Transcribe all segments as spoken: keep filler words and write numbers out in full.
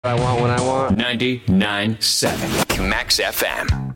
I want when I want. ninety-nine point seven Max F M.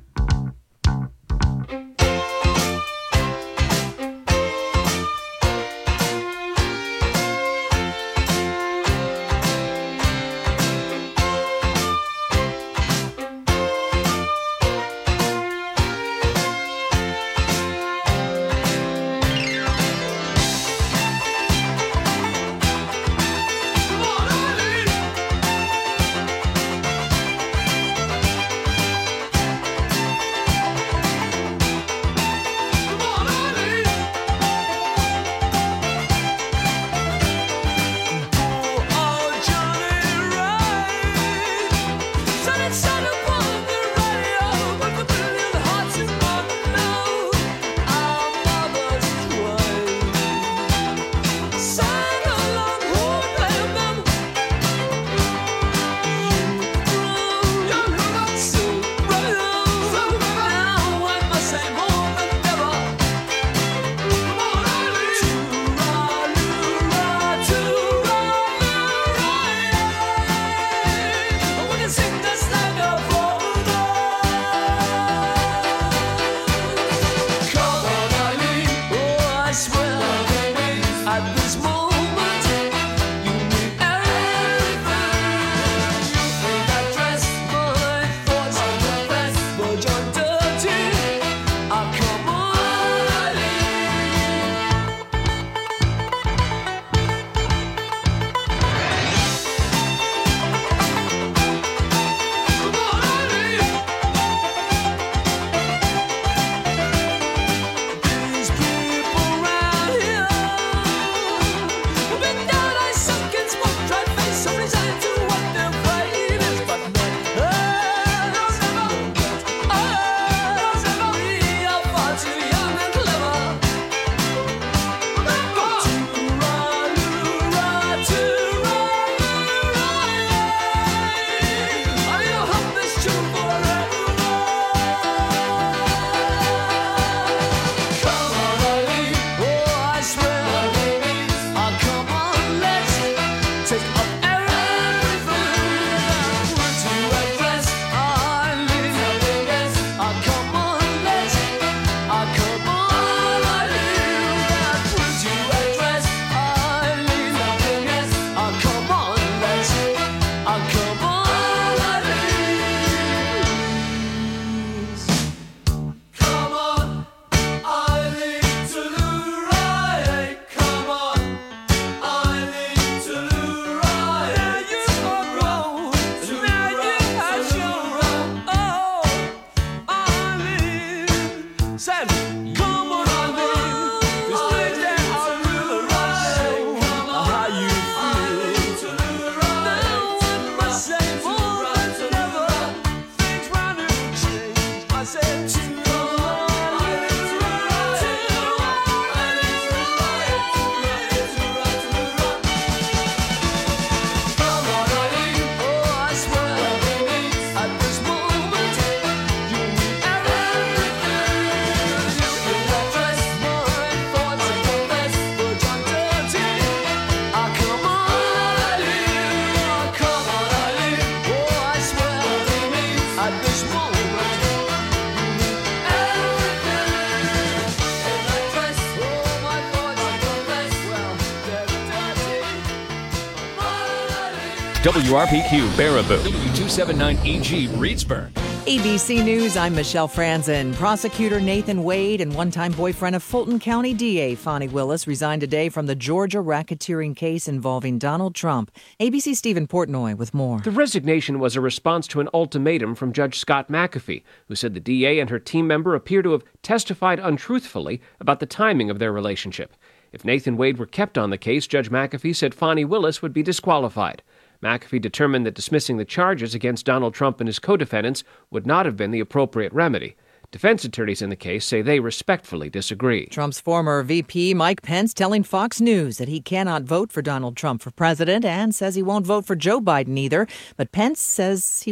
W R P Q Baraboo, W two seventy-nine E G Reedsburg. A B C News, I'm Michelle Franzen. Prosecutor Nathan Wade and one-time boyfriend of Fulton County D A Fani Willis resigned today from the Georgia racketeering case involving Donald Trump. A B C's Stephen Portnoy with more. The resignation was a response to an ultimatum from Judge Scott McAfee, who said the D A and her team member appear to have testified untruthfully about the timing of their relationship. If Nathan Wade were kept on the case, Judge McAfee said Fani Willis would be disqualified. McAfee determined that dismissing the charges against Donald Trump and his co-defendants would not have been the appropriate remedy. Defense attorneys in the case say they respectfully disagree. Trump's former V P, Mike Pence, telling Fox News that he cannot vote for Donald Trump for president and says he won't vote for Joe Biden either. But Pence says he won't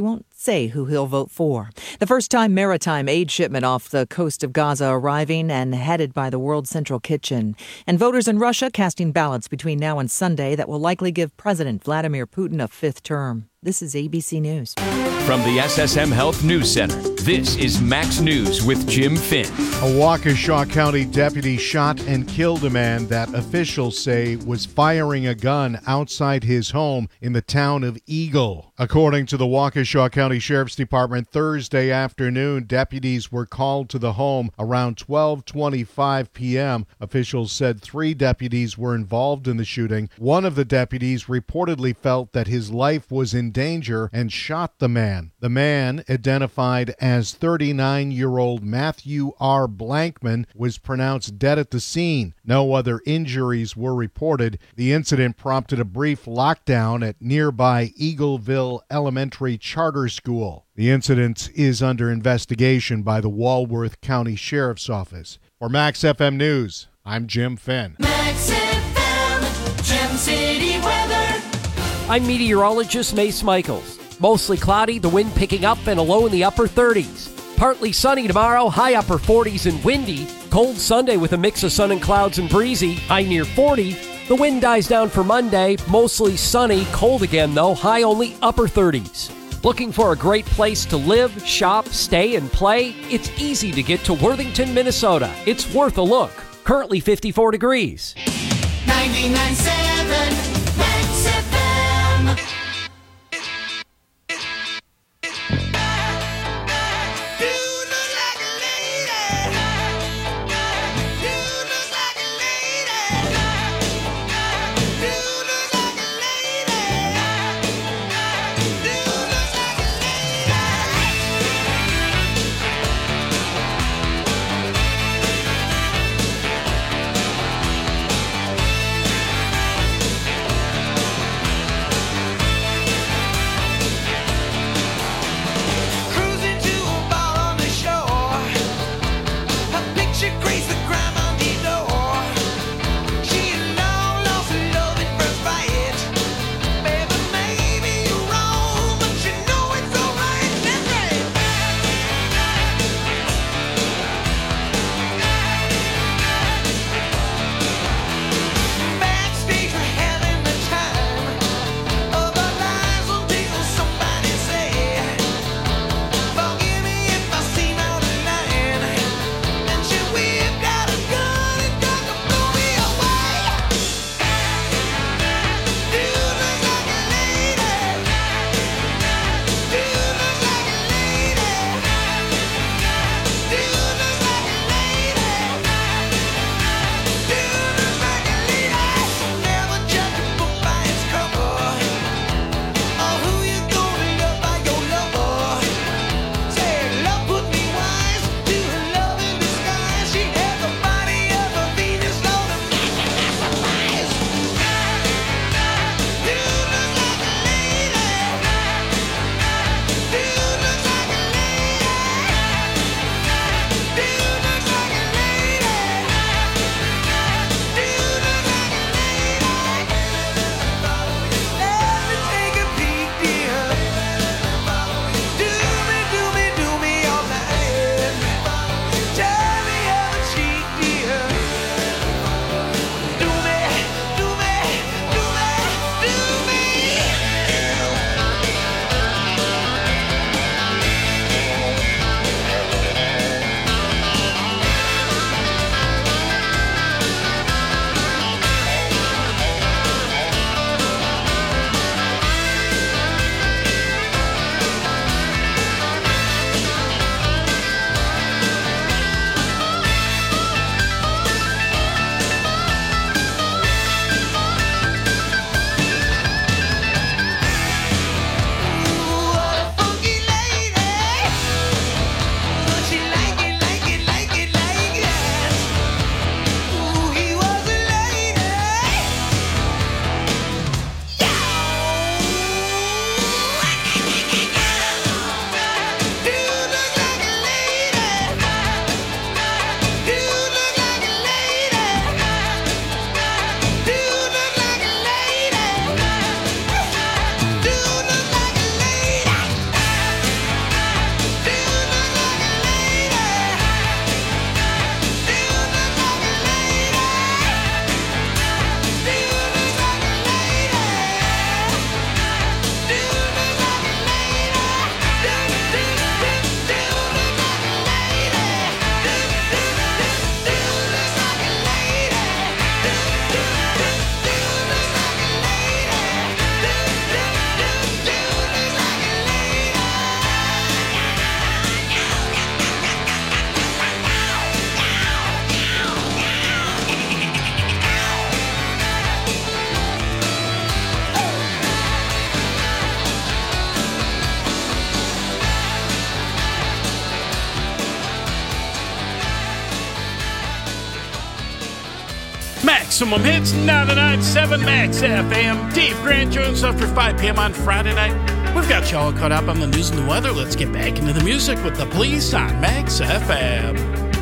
say who he'll vote for. The first-time maritime aid shipment off the coast of Gaza arriving and headed by the World Central Kitchen. And voters in Russia casting ballots between now and Sunday that will likely give President Vladimir Putin a fifth term. This is A B C News. From the S S M Health News Center, this is Max News with Jim Finn. A Waukesha County deputy shot and killed a man that officials say was firing a gun outside his home in the town of Eagle. According to the Waukesha County Sheriff's Department, Thursday afternoon, deputies were called to the home around twelve twenty-five p.m. Officials said three deputies were involved in the shooting. One of the deputies reportedly felt that his life was in danger and shot the man. The man, identified as thirty-nine-year-old Matthew R. Blankman, was pronounced dead at the scene. No other injuries were reported. The incident prompted a brief lockdown at nearby Eagleville Elementary Charter School. The incident is under investigation by the Walworth County Sheriff's Office. For Max F M News, I'm Jim Finn. Max F M, Gem City weather. I'm meteorologist Mace Michaels. Mostly cloudy, the wind picking up and a low in the upper thirties. Partly sunny tomorrow, high upper forties and windy. Cold Sunday with a mix of sun and clouds and breezy, high near forty. The wind dies down for Monday, mostly sunny, cold again though, high only upper thirties. Looking for a great place to live, shop, stay, and play? It's easy to get to Worthington, Minnesota. It's worth a look. Currently fifty-four degrees. ninety-nine point seven Max F M. Maximum Hits ninety-nine point seven Max F M. Dave Grant Jones after five p.m. on Friday night. We've got you all caught up on the news and the weather. Let's get back into the music with the Police on Max F M.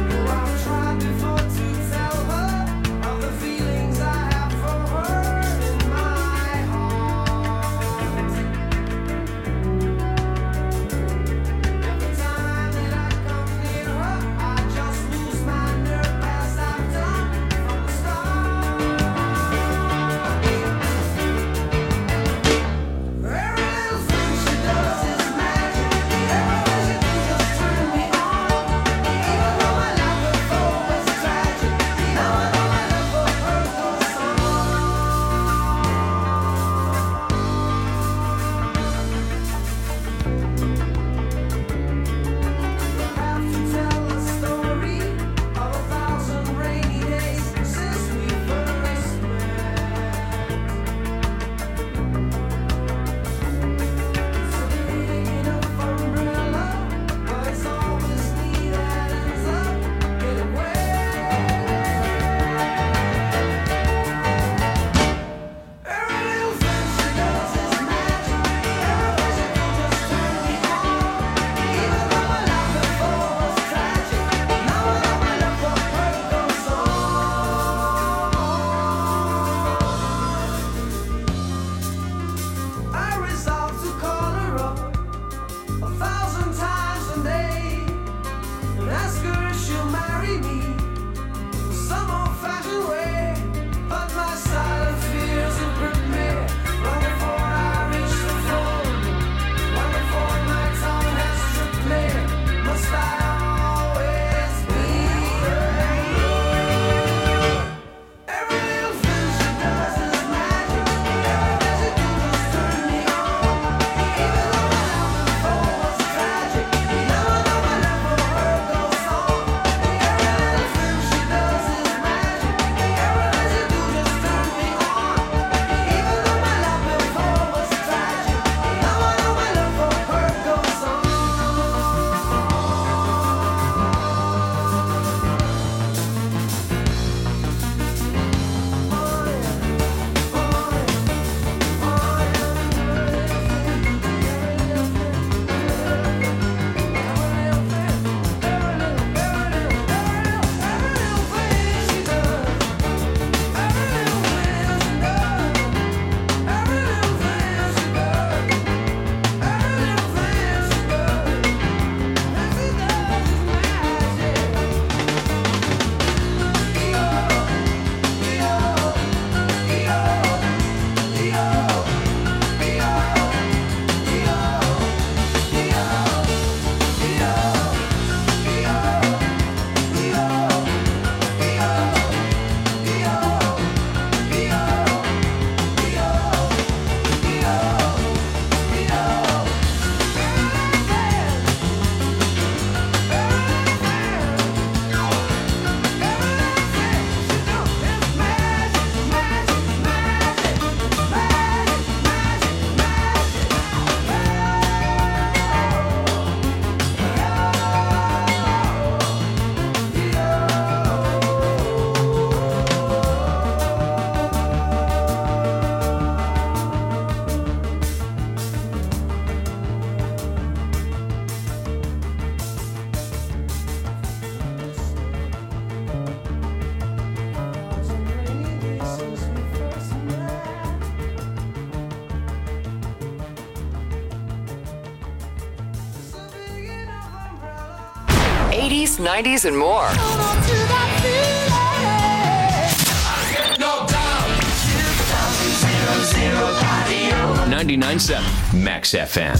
eighties, nineties, and more. ninety-nine point seven Max F M.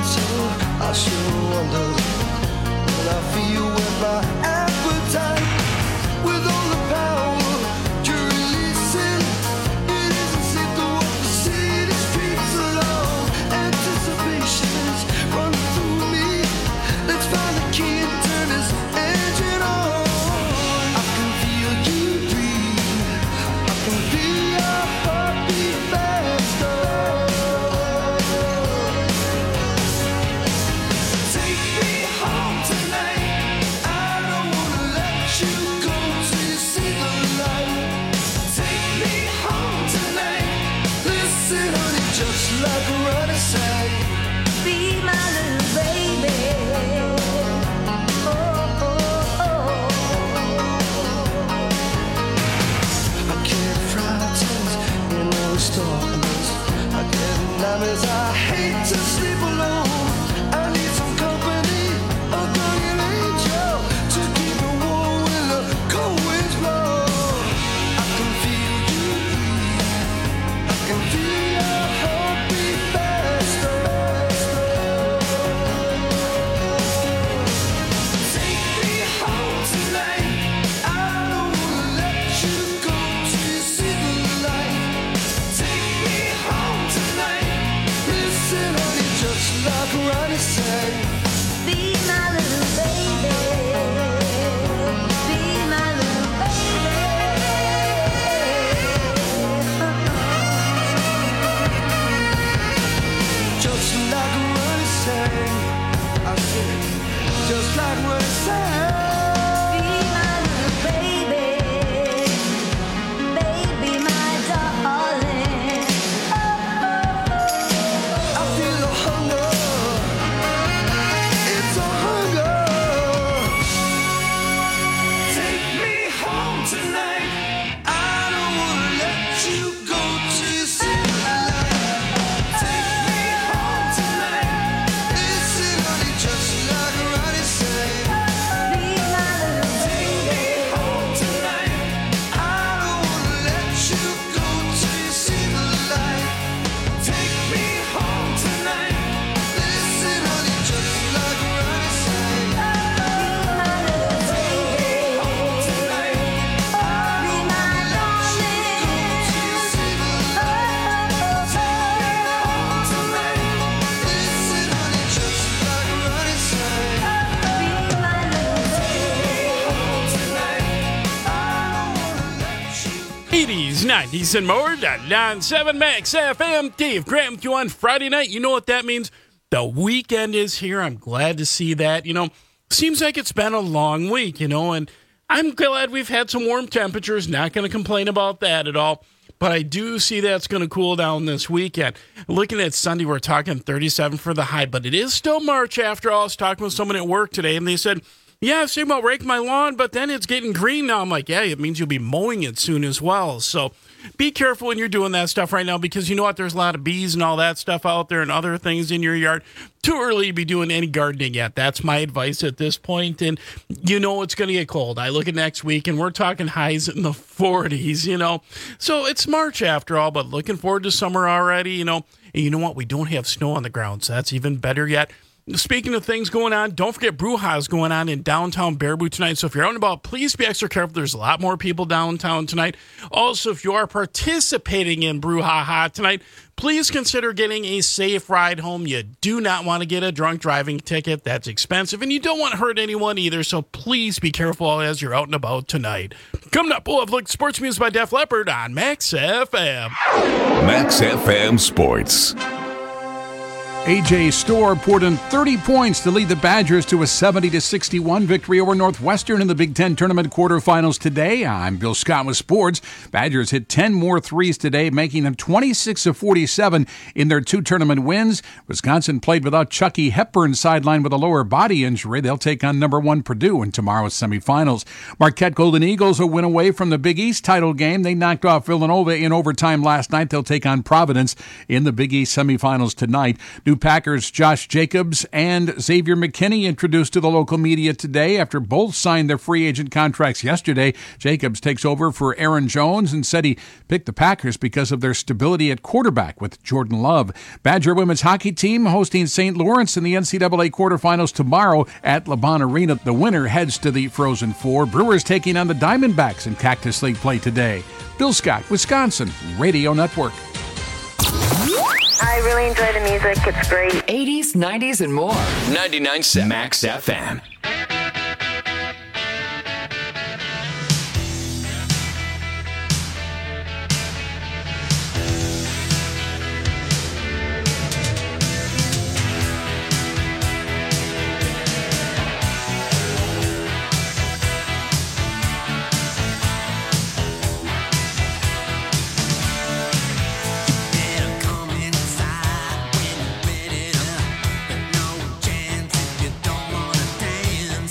nineties and more, nine seven Max F M. Dave Graham with you on Friday night. You know what that means? The weekend is here. I'm glad to see that. You know, seems like it's been a long week, you know, and I'm glad we've had some warm temperatures. Not going to complain about that at all. But I do see that it's going to cool down this weekend. Looking at Sunday, we're talking thirty-seven for the high, but it is still March after all. I was talking with someone at work today, and they said, yeah, I was thinking about raking my lawn, but then it's getting green now. I'm like, yeah, it means you'll be mowing it soon as well. So be careful when you're doing that stuff right now, because you know what? There's a lot of bees and all that stuff out there and other things in your yard. Too early to be doing any gardening yet. That's my advice at this point. And you know it's going to get cold. I look at next week, and we're talking highs in the forties, you know. So it's March after all, but looking forward to summer already, you know. And you know what? We don't have snow on the ground, so that's even better yet. Speaking of things going on, don't forget Brouhaha is going on in downtown Baraboo tonight. So if you're out and about, please be extra careful. There's a lot more people downtown tonight. Also, if you are participating in Brouhaha tonight, please consider getting a safe ride home. You do not want to get a drunk driving ticket. That's expensive, and you don't want to hurt anyone either. So please be careful as you're out and about tonight. Coming up, we'll have look sports music by Def Leppard on Max F M. Max F M Sports. A J Storr poured in thirty points to lead the Badgers to a seventy to sixty-one victory over Northwestern in the Big Ten Tournament quarterfinals today. I'm Bill Scott with sports. Badgers hit ten more threes today, making them twenty-six of forty-seven in their two tournament wins. Wisconsin played without Chucky Hepburn sidelined with a lower body injury. They'll take on number one Purdue in tomorrow's semifinals. Marquette Golden Eagles will win away from the Big East title game. They knocked off Villanova in overtime last night. They'll take on Providence in the Big East semifinals tonight. New New Packers Josh Jacobs and Xavier McKinney introduced to the local media today after both signed their free agent contracts yesterday. Jacobs takes over for Aaron Jones and said he picked the Packers because of their stability at quarterback with Jordan Love. Badger women's hockey team hosting Saint Lawrence in the N C double A quarterfinals tomorrow at LeBron Arena. The winner heads to the Frozen Four. Brewers taking on the Diamondbacks in Cactus League play today. Bill Scott, Wisconsin Radio Network. I really enjoy the music. It's great. eighties, nineties, and more. ninety-nine point seven Max F M. Come inside when you're ready to, but no chance if you don't wanna dance.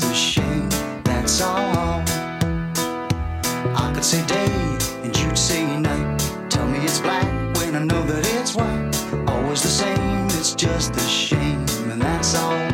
just a shame, that's all. I could say day and you'd say night. Tell me it's black when I know that it's white. Always the same, it's just a shame, and that's all.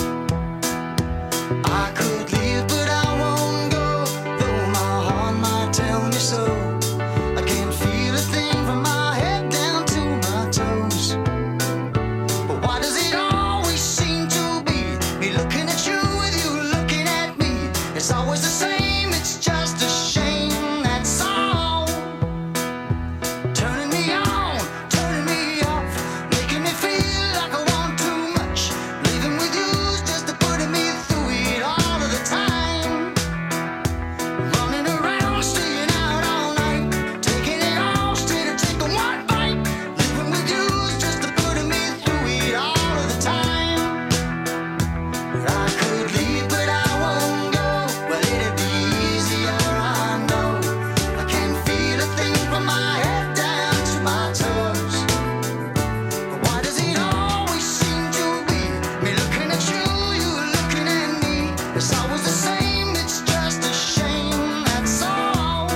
I could leave but I won't go, though my heart might tell me so. I can't feel a thing from my head down to my toes. But why does it always seem to be me looking at you with you looking at me? It's always the same, it's just a shame, that's all. Turning me on, turning me off, making me feel like I want too much. Leaving with you's just to putting me through it all of the time. Running around, staying out all night, taking it all instead of taking one bite. Living with you's just to putting me through it all of the time. I could leave but I won't go. Well, it'd be easier, I know. I can't feel a thing from my head down to my toes. But why does it always seem to be me looking at you, you looking at me? It's always the same, it's just a shame, that's all.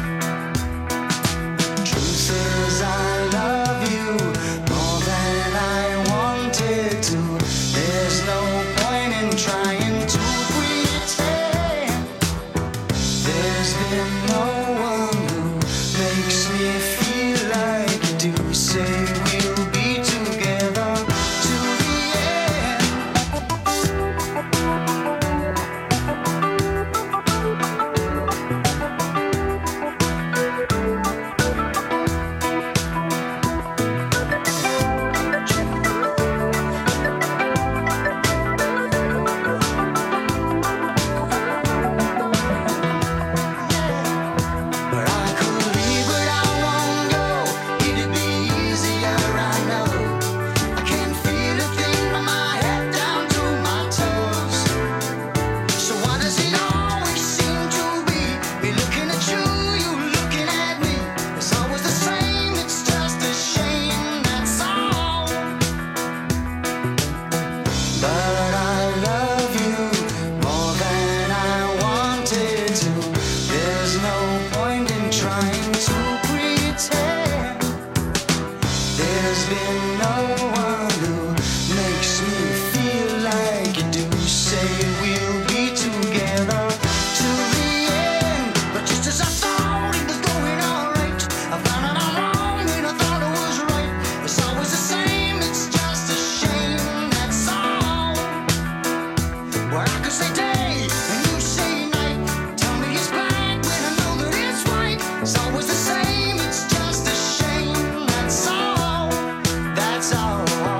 Truth is I love you more than I wanted to. There's no point in trying to pretend. There's been no one who makes me feel like you do. Say we'll be together to the end. But I could leave, but I won't go. It'd be easier, I know. I can't feel a thing from my head down to my toes. So why does it always seem to be me looking at you, you looking at me? It's always the same, it's just a shame, that's all. But I love you more than I wanted to. There's no point in trying to pretend. There's been no one who makes me feel like you do. Say we'll be together to the end. But just as I thought it was going alright, I found out I'm wrong when I thought it was right. It's always the same, it's just a shame, that's all. Well, I could say day and you say night. Tell me it's black when I know that it's white. It's always the same, it's just a shame, that's all. That's all.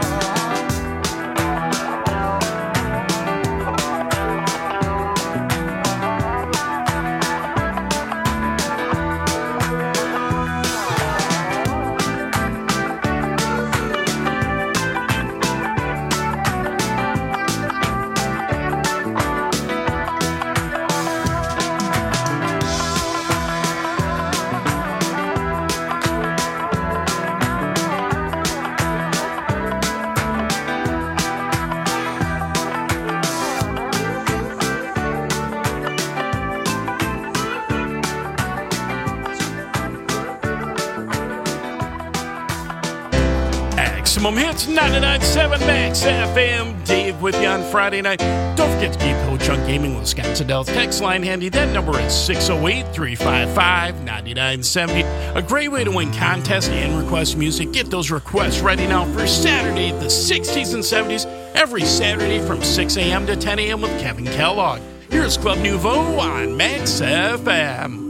Maximum Hits, ninety-nine point seven Max F M. Dave with you on Friday night. Don't forget to keep Ho Chunk Gaming with Scott Siddell's text line handy. That number is six oh eight, three five five, nine nine seven oh. A great way to win contests and request music. Get those requests ready now for Saturday, the sixties and seventies, every Saturday from six a.m. to ten a.m. with Kevin Kellogg. Here's Club Nouveau on Max F M.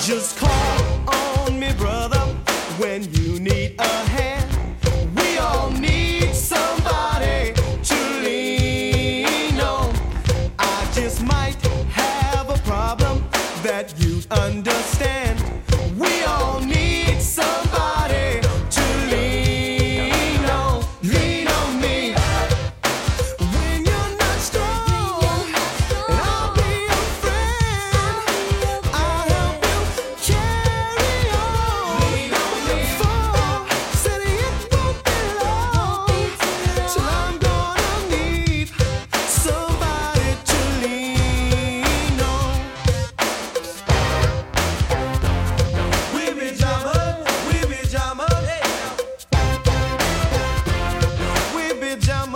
Just call on me, brother, when you need a hand. We all need somebody to lean on. I just might have a problem that you'd understand. We all need somebody to lean on. Lean on me. When you're not strong, and I'll be your friend. I'll help you carry on. Lean on me. For said it won't be long till I'm gonna need somebody to lean on. We be jamming, we be jamming, we be jamming,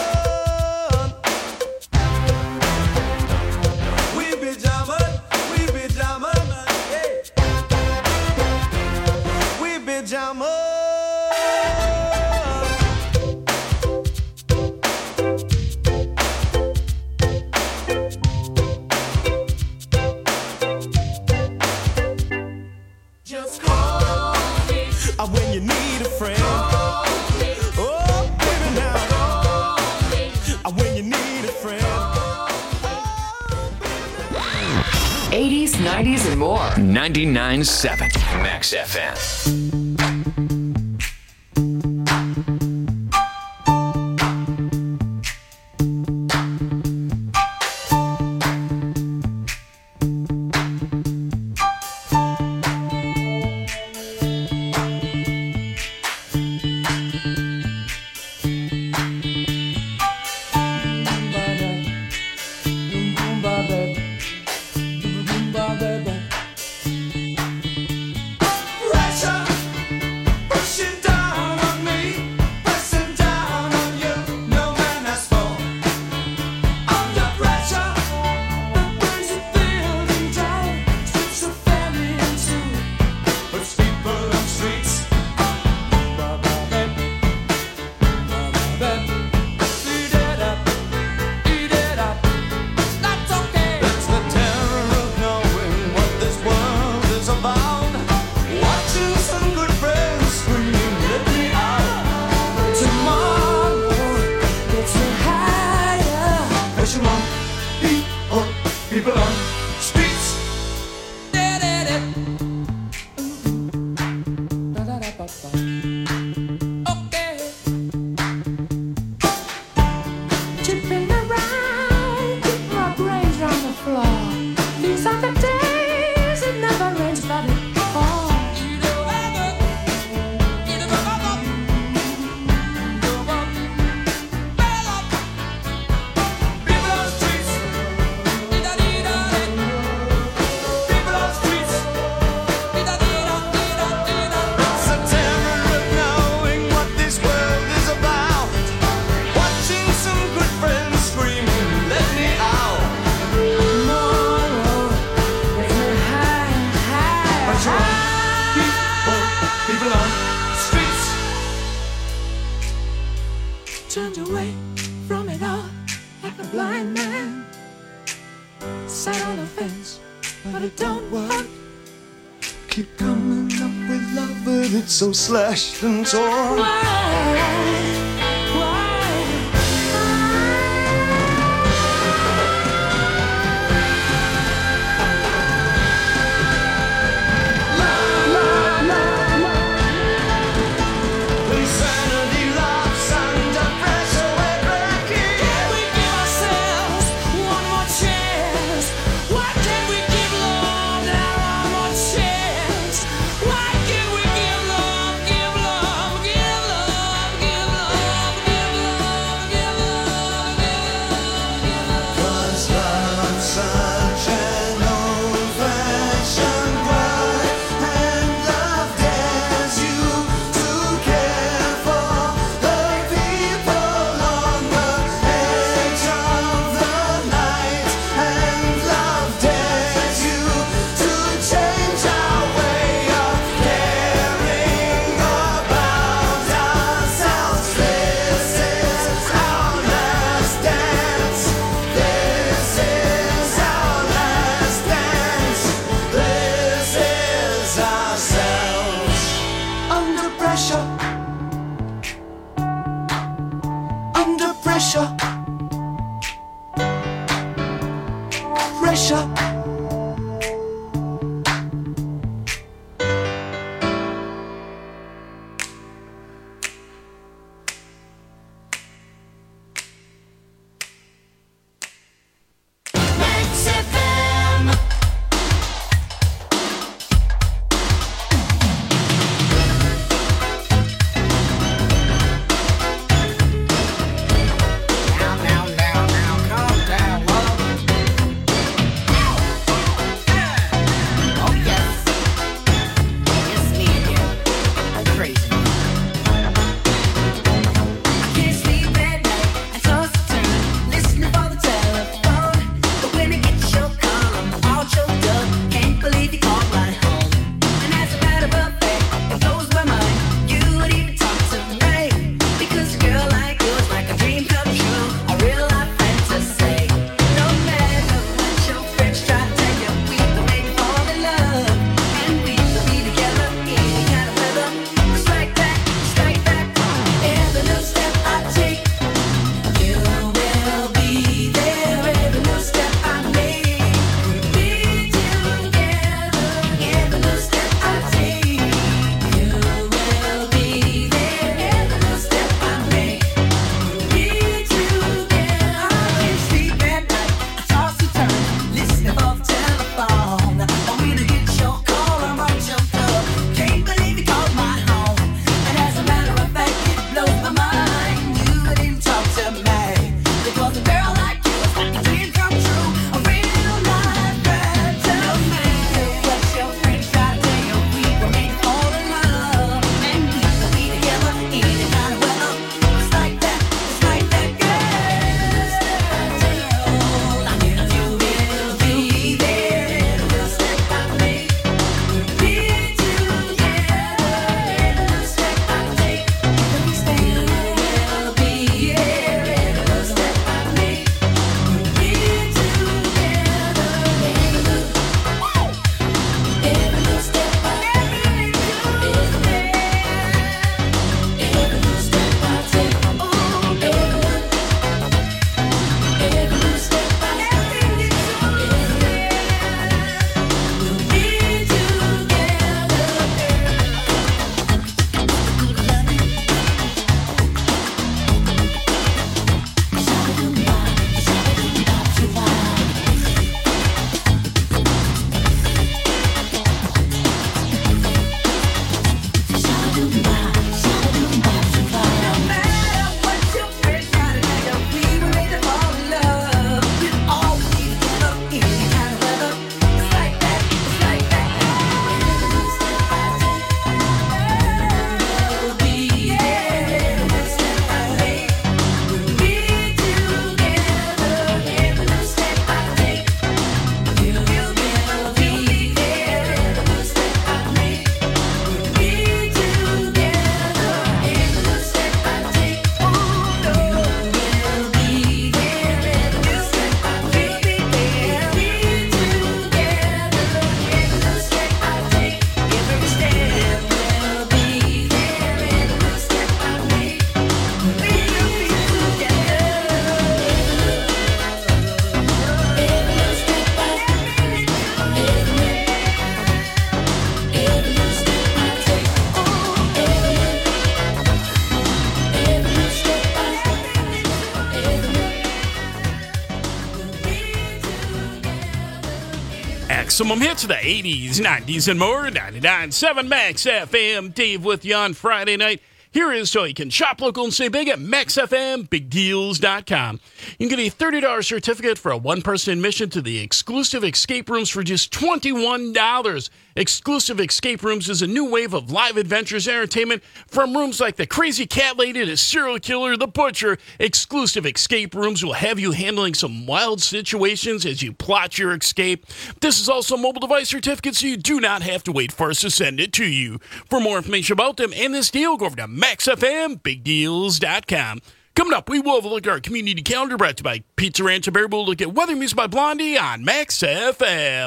we be jamming, we be jamming, we be jamming. Just call me uh, when you need a friend. Call me. Oh, baby, now. Call me. Uh, when you need a friend. eighties, nineties, and more. ninety-nine point seven Max F M. Pressure pushing down on me, pressing down on you. No man has fallen under pressure. The burns are building down, streets are falling into. Puts people on streets. Eat it up, eat it up. That's okay. It's the terror of knowing what this world is about. Watching some good friends scream, let me out. Tomorrow, it's a higher. Pressure on people, people on streets. Okay. Chipping around, keep my brains on the floor. These are the days it never rains, but it falls. People on streets. People on streets. It's a terror of knowing what this world is about. Watching some good friends screaming, let me out. Tomorrow, it's a high, high, high. People, people on streets. Turned away from it all like a blind man. Sat on the fence, but it don't work. Keep coming up with love, but it's so slashed and torn. Why? Insanity laughs under pressure, we're breaking. Can we give ourselves one more chance? Why can't we give love now one more chance? Why can't we give love, give love, give love, give maximum hits of the eighties, nineties, and more. ninety-nine point seven Max F M. Dave with you on Friday night. Here is so you can shop local and stay big at max f m big deals dot com. You can get a thirty dollars certificate for a one-person admission to the exclusive escape rooms for just twenty-one dollars. Exclusive Escape Rooms is a new wave of live adventures entertainment from rooms like the Crazy Cat Lady to Serial Killer the Butcher. Exclusive Escape Rooms will have you handling some wild situations as you plot your escape. This is also a mobile device certificate, so you do not have to wait for us to send it to you. For more information about them and this deal, go over to max f m big deals dot com. Coming up, we will have a look at our community calendar brought to you by Pizza Ranch and Bear. We'll look at Weather Music by Blondie on Max F M.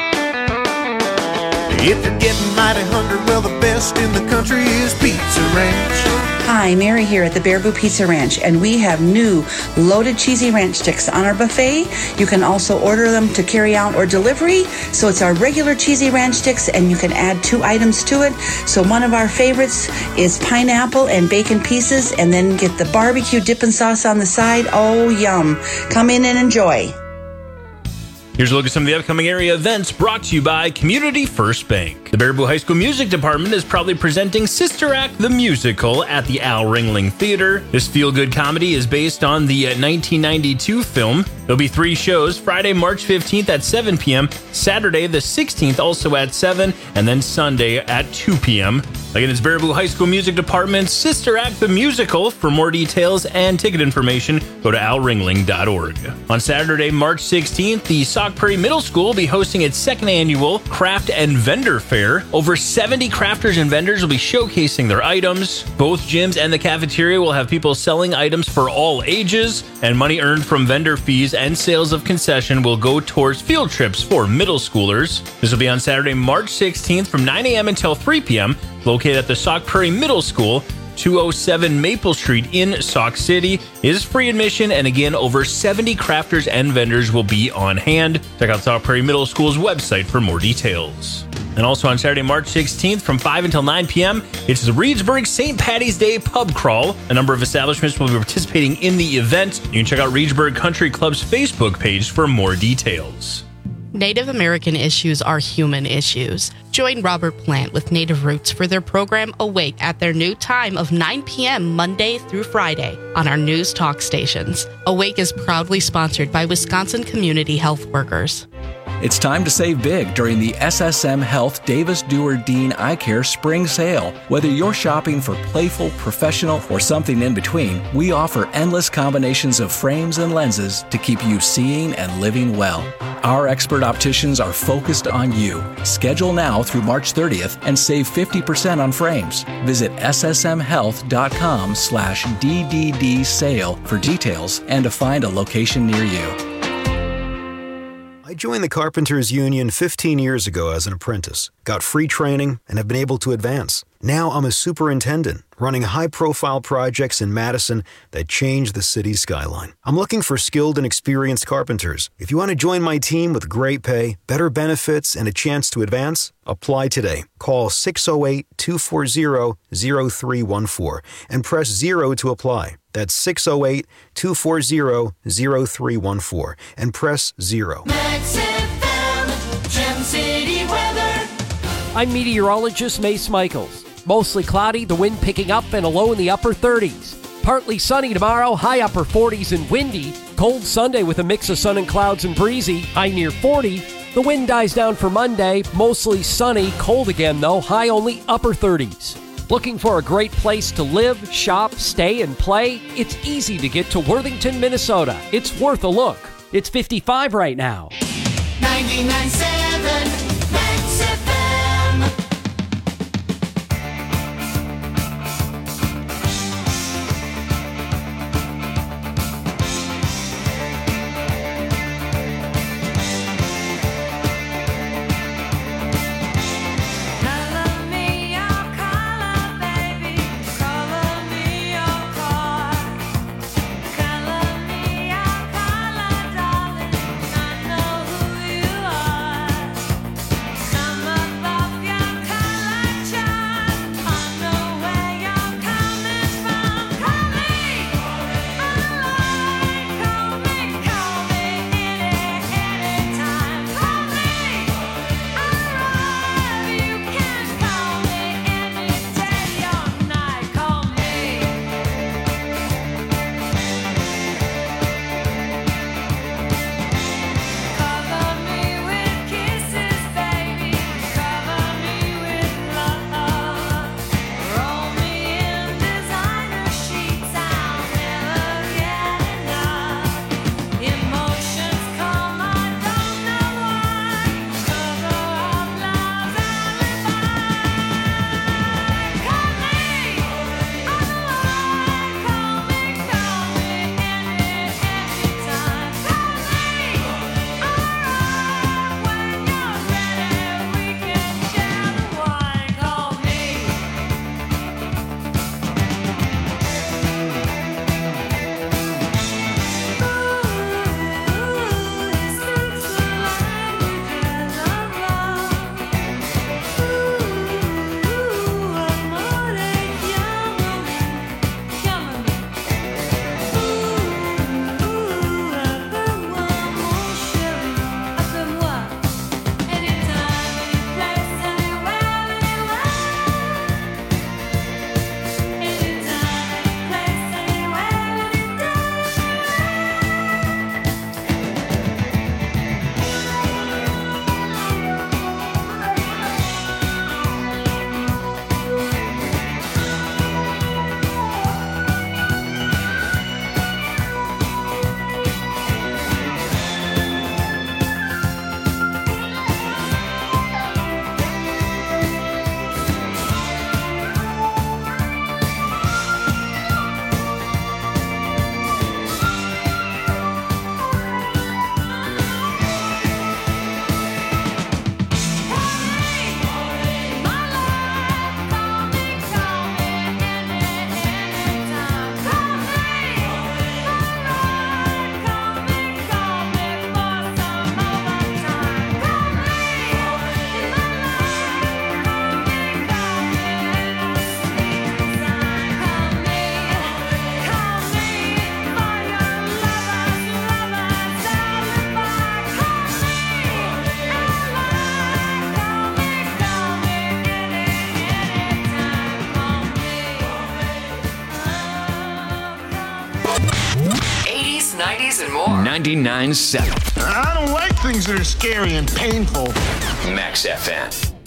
If you're getting mighty hungry, well, the best in the country is Pizza Ranch. Hi, Mary here at the Baraboo Pizza Ranch, and we have new loaded cheesy ranch sticks on our buffet. You can also order them to carry out or delivery. So it's our regular cheesy ranch sticks, and you can add two items to it. So one of our favorites is pineapple and bacon pieces, and then get the barbecue dipping sauce on the side. Oh, yum. Come in and enjoy. Here's a look at some of the upcoming area events brought to you by Community First Bank. The Baraboo High School Music Department is proudly presenting Sister Act the Musical at the Al Ringling Theater. This feel-good comedy is based on the nineteen ninety-two film. There'll be three shows, Friday, March fifteenth at seven p.m., Saturday the sixteenth also at seven, and then Sunday at two p.m. Again, it's Baraboo High School Music Department's Sister Act the Musical. For more details and ticket information, go to al ringling dot org. On Saturday, March sixteenth, the Sauk Prairie Middle School will be hosting its second annual Craft and Vendor Fair. Over seventy crafters and vendors will be showcasing their items. Both gyms and the cafeteria will have people selling items for all ages, and money earned from vendor fees and sales of concession will go towards field trips for middle schoolers. This will be on Saturday, March sixteenth from nine a.m. until three p.m., located at the Sauk Prairie Middle School, two oh seven Maple Street in Sauk City. It is free admission, and again, over seventy crafters and vendors will be on hand. Check out Sauk Prairie Middle School's website for more details. And also on Saturday, March sixteenth from five until nine p.m., it's the Reedsburg Saint Patty's Day Pub Crawl. A number of establishments will be participating in the event. You can check out Reedsburg Country Club's Facebook page for more details. Native American issues are human issues. Join Robert Plant with Native Roots for their program Awake at their new time of nine p.m. Monday through Friday on our news talk stations. Awake is proudly sponsored by Wisconsin Community Health Workers. It's time to save big during the S S M Health Davis Dewar Dean Eye Care Spring Sale. Whether you're shopping for playful, professional, or something in between, we offer endless combinations of frames and lenses to keep you seeing and living well. Our expert opticians are focused on you. Schedule now through March thirtieth and save fifty percent on frames. Visit s s m health dot com slash d d d sale for details and to find a location near you. I joined the Carpenters Union fifteen years ago as an apprentice, got free training, and have been able to advance. Now I'm a superintendent, running high-profile projects in Madison that change the city's skyline. I'm looking for skilled and experienced carpenters. If you want to join my team with great pay, better benefits, and a chance to advance, apply today. Call six oh eight, two four zero, zero three one four and press zero to apply. That's six oh eight, two four zero, zero three one four and press zero. Max F M, Gem City weather. I'm meteorologist Mace Michaels. Mostly cloudy, the wind picking up and a low in the upper thirties. Partly sunny tomorrow, high upper forties and windy. Cold Sunday with a mix of sun and clouds and breezy, high near forty. The wind dies down for Monday, mostly sunny, cold again though, high only upper thirties. Looking for a great place to live, shop, stay, and play? It's easy to get to Worthington, Minnesota. It's worth a look. It's fifty-five right now. ninety-nine point seven Max F M. nineties and more. ninety-nine point seven. I don't like things that are scary and painful. Max F M.